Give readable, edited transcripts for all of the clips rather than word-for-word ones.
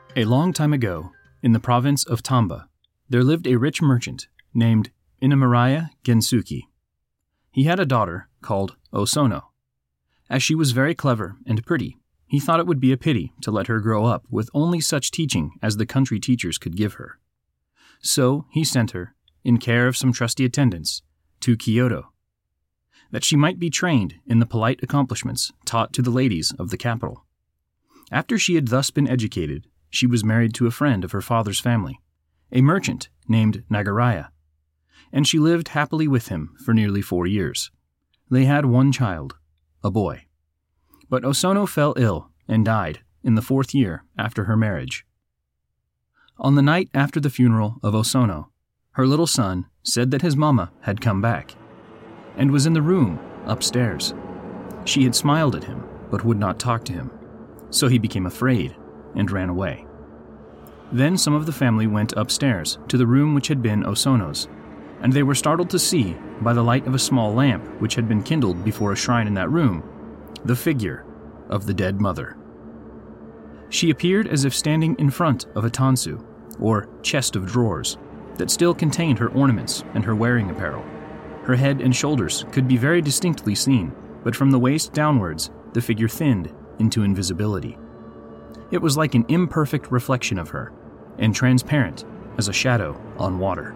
A long time ago, in the province of Tamba, there lived a rich merchant named Inamaraya Gensuke. He had a daughter called Osono. As she was very clever and pretty, he thought it would be a pity to let her grow up with only such teaching as the country teachers could give her. So he sent her, in care of some trusty attendants, to Kyoto, that she might be trained in the polite accomplishments taught to the ladies of the capital. After she had thus been educated, she was married to a friend of her father's family, a merchant named Nagaraya, and she lived happily with him for nearly 4 years. They had one child, a boy. But Osono fell ill and died in the 4th year after her marriage. On the night after the funeral of Osono, her little son said that his mama had come back and was in the room upstairs. She had smiled at him but would not talk to him, so he became afraid and ran away. Then some of the family went upstairs to the room which had been Osono's, and they were startled to see, by the light of a small lamp which had been kindled before a shrine in that room, the figure of the dead mother. She appeared as if standing in front of a tansu, or chest of drawers, that still contained her ornaments and her wearing apparel. Her head and shoulders could be very distinctly seen, but from the waist downwards, the figure thinned into invisibility. It was like an imperfect reflection of her, and transparent as a shadow on water.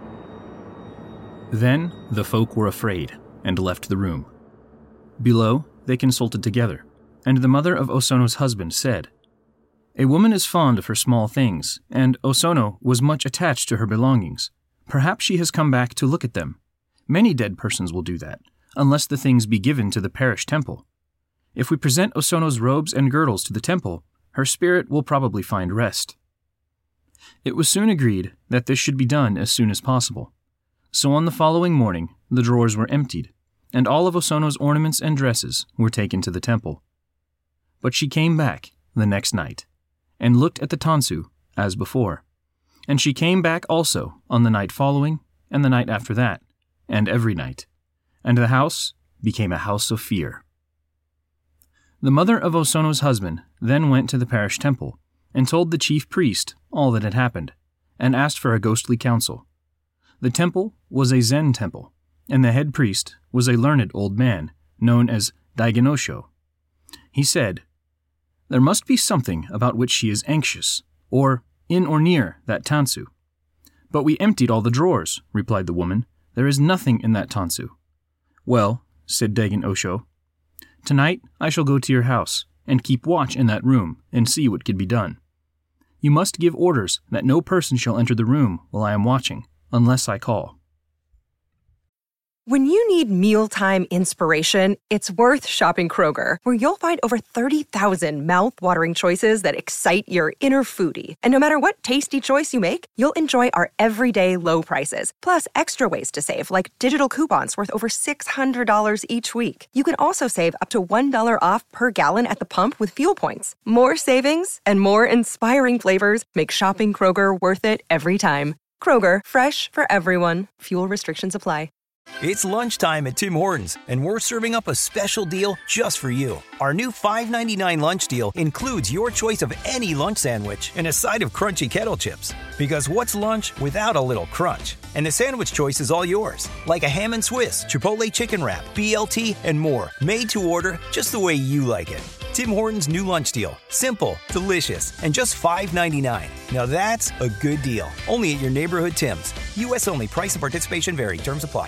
Then the folk were afraid and left the room. Below, they consulted together, and the mother of Osono's husband said, "A woman is fond of her small things, and Osono was much attached to her belongings. Perhaps she has come back to look at them. Many dead persons will do that, unless the things be given to the parish temple. If we present Osono's robes and girdles to the temple, her spirit will probably find rest." It was soon agreed that this should be done as soon as possible. So on the following morning, the drawers were emptied, and all of Osono's ornaments and dresses were taken to the temple. But she came back the next night, and looked at the tansu as before. And she came back also on the night following, and the night after that, and every night. And the house became a house of fear. The mother of Osono's husband then went to the parish temple and told the chief priest all that had happened, and asked for a ghostly council. The temple was a Zen temple, and the head priest was a learned old man known as Daigen Osho. He said, "There must be something about which she is anxious, or in or near that tansu." "But we emptied all the drawers," replied the woman. "There is nothing in that tansu." "Well," said Daigen Osho, "tonight I shall go to your house and keep watch in that room and see what can be done. You must give orders that no person shall enter the room while I am watching, unless I call." When you need mealtime inspiration, it's worth shopping Kroger, where you'll find over 30,000 mouth-watering choices that excite your inner foodie. And no matter what tasty choice you make, you'll enjoy our everyday low prices, plus extra ways to save, like digital coupons worth over $600 each week. You can also save up to $1 off per gallon at the pump with fuel points. More savings and more inspiring flavors make shopping Kroger worth it every time. Kroger, fresh for everyone. Fuel restrictions apply. It's lunchtime at Tim Hortons, and we're serving up a special deal just for you. Our new $5.99 lunch deal includes your choice of any lunch sandwich and a side of crunchy kettle chips. Because what's lunch without a little crunch? And the sandwich choice is all yours, like a ham and Swiss, Chipotle chicken wrap, BLT, and more, made to order just the way you like it. Tim Hortons' new lunch deal. Simple, delicious, and just $5.99. Now that's a good deal. Only at your neighborhood Tim's. U.S. only. Price and participation vary. Terms apply.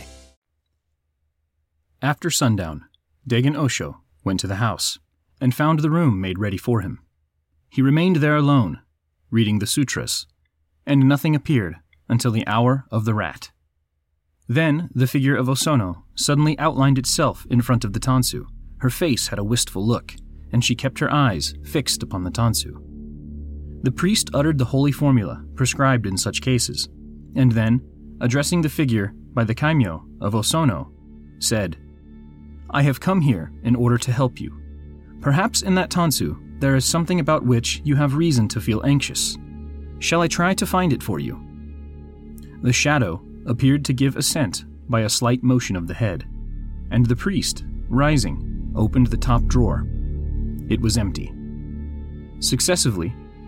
After sundown, Daigen Osho went to the house and found the room made ready for him. He remained there alone, reading the sutras, and nothing appeared until the hour of the rat. Then the figure of Osono suddenly outlined itself in front of the tansu. Her face had a wistful look, and she kept her eyes fixed upon the tansu. The priest uttered the holy formula prescribed in such cases, and then, addressing the figure by the kaimyo of Osono, said, "I have come here in order to help you. Perhaps in that tansu there is something about which you have reason to feel anxious. Shall I try to find it for you?" The shadow appeared to give assent by a slight motion of the head, and the priest, rising, opened the top drawer. It was empty. Successively,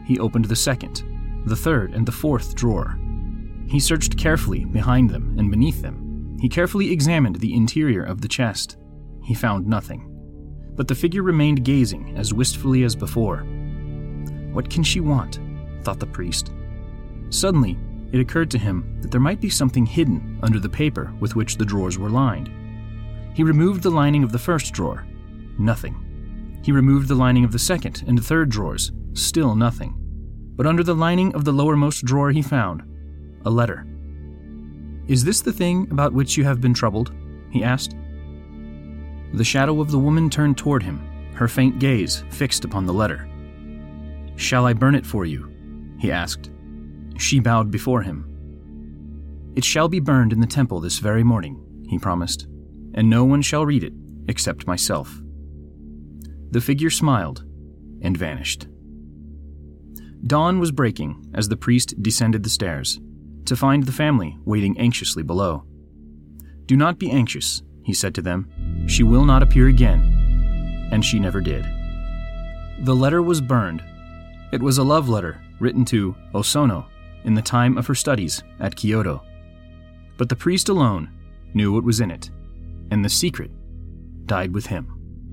he opened the second, the third, and the fourth drawer. He searched carefully behind them and beneath them. He carefully examined the interior of the chest. He found nothing. But the figure remained gazing as wistfully as before. What can she want? Thought the priest. Suddenly, it occurred to him that there might be something hidden under the paper with which the drawers were lined. He removed the lining of the first drawer. Nothing. He removed the lining of the second and third drawers. Still nothing. But under the lining of the lowermost drawer he found a letter. "Is this the thing about which you have been troubled?" he asked. The shadow of the woman turned toward him, her faint gaze fixed upon the letter. "Shall I burn it for you?" he asked. She bowed before him. "It shall be burned in the temple this very morning," he promised, "and no one shall read it except myself." The figure smiled and vanished. Dawn was breaking as the priest descended the stairs, to find the family waiting anxiously below. "Do not be anxious," he said to them. "She will not appear again." And she never did. The letter was burned. It was a love letter written to Osono in the time of her studies at Kyoto. But the priest alone knew what was in it, and the secret died with him.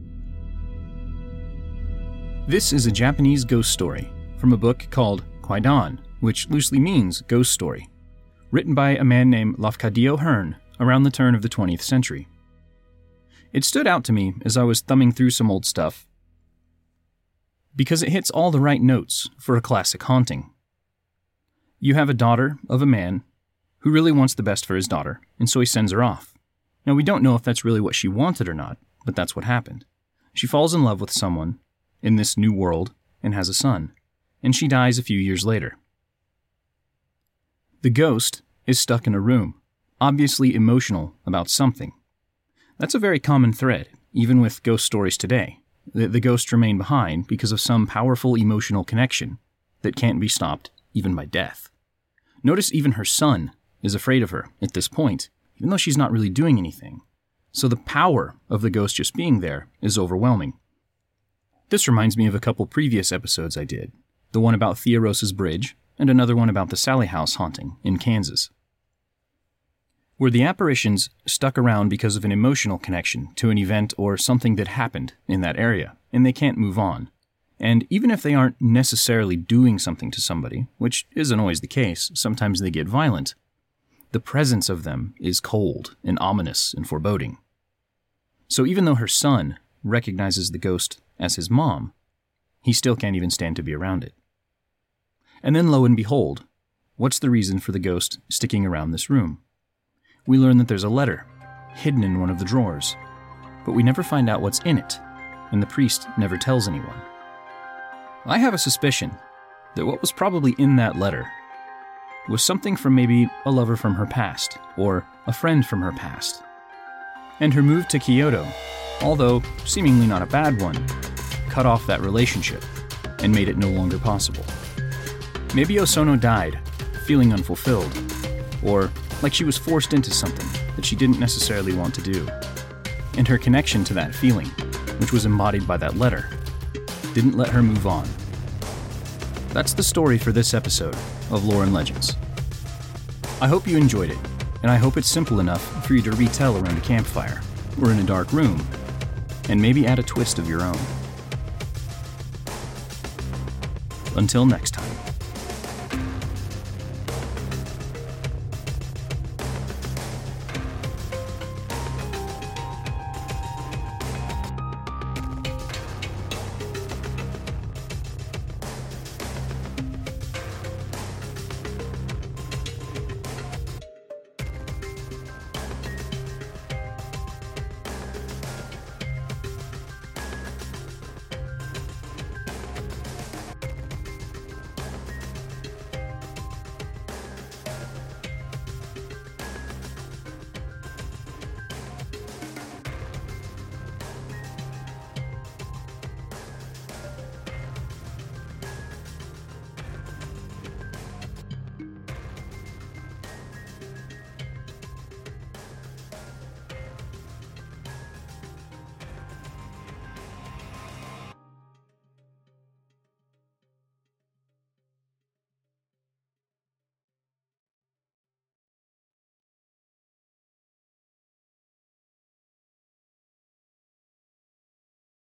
This is a Japanese ghost story from a book called Kwaidan, which loosely means ghost story, written by a man named Lafcadio Hearn around the turn of the 20th century. It stood out to me as I was thumbing through some old stuff because it hits all the right notes for a classic haunting. You have a daughter of a man who really wants the best for his daughter, and so he sends her off. Now, we don't know if that's really what she wanted or not, but that's what happened. She falls in love with someone in this new world and has a son, and she dies a few years later. The ghost is stuck in a room, obviously emotional about something. That's a very common thread, even with ghost stories today. The ghosts remain behind because of some powerful emotional connection that can't be stopped even by death. Notice even her son is afraid of her at this point, even though she's not really doing anything. So the power of the ghost just being there is overwhelming. This reminds me of a couple previous episodes I did, the one about Theoros's Bridge and another one about the Sallie House haunting in Kansas, where the apparitions stuck around because of an emotional connection to an event or something that happened in that area, and they can't move on. And even if they aren't necessarily doing something to somebody, which isn't always the case, sometimes they get violent, the presence of them is cold and ominous and foreboding. So even though her son recognizes the ghost as his mom, he still can't even stand to be around it. And then lo and behold, what's the reason for the ghost sticking around this room? We learn that there's a letter hidden in one of the drawers, but we never find out what's in it, and the priest never tells anyone. I have a suspicion that what was probably in that letter was something from maybe a lover from her past, or a friend from her past. And her move to Kyoto, although seemingly not a bad one, cut off that relationship and made it no longer possible. Maybe Osono died, feeling unfulfilled, or like she was forced into something that she didn't necessarily want to do. And her connection to that feeling, which was embodied by that letter, didn't let her move on. That's the story for this episode of Lore and Legends. I hope you enjoyed it, and I hope it's simple enough for you to retell around a campfire, or in a dark room, and maybe add a twist of your own. Until next time.